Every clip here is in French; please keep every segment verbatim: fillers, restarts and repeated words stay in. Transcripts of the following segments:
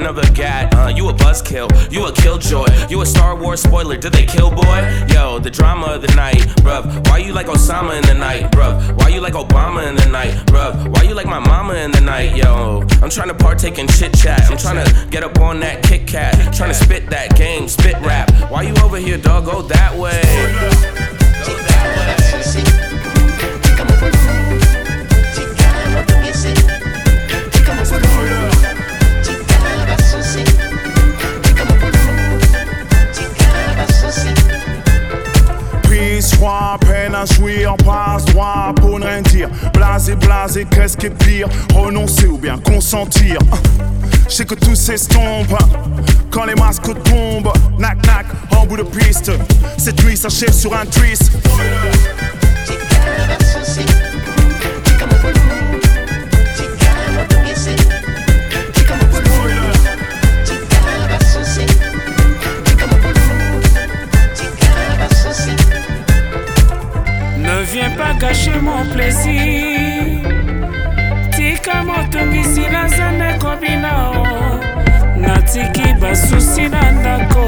of a gat. Uh, you a buzzkill, you a killjoy. You a Star Wars spoiler, did they kill boy? Yo, the drama of the night, bruv. Why you like Osama in the night, bruv? Why you like Obama in the night, bruv? Why you like my mama in the night, yo? I'm trying to partake in chit chat. I'm trying to get up on that Kit Kat. Trying to spit that game, spit rap. Why you over here, dog? Go that way. Go that way. Froid, peine à jouir, passe droit pour ne rien dire. Blasé, blasé, qu'est-ce qui est pire? Renoncer ou bien consentir? Je sais que tout s'estompe quand les masques tombent. Nac, nac, en bout de piste. Cette nuit s'achève sur un twist. Ne viens pas gâcher mon plaisir. Tika motungisi na zane kobinao. Natiki basusi na ndako.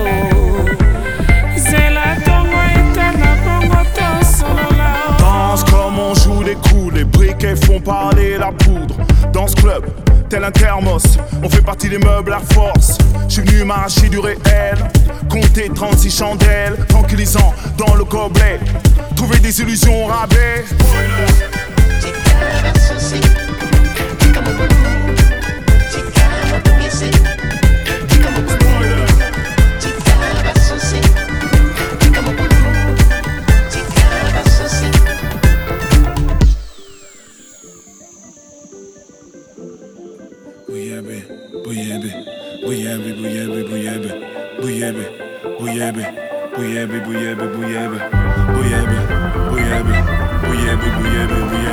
Zela tongo eta na bongo to sololao. Danse comme on joue des coups. Les briquets font parler la poudre. Dans ce club, tel un thermos, on fait partie des meubles à force. J'suis venu m'arracher du réel. Compter trente-six chandelles, tranquillisant dans le gobelet. Trouver des illusions au rabais. Bouyabe, bouyabe, bouyabe, bouyabe, bouyabe, bouyabe, bouyabe, bouyabe, bouyabe, bouyabe, bouyabe, bouyabe, bouyabe, bouyabe, bouyabe.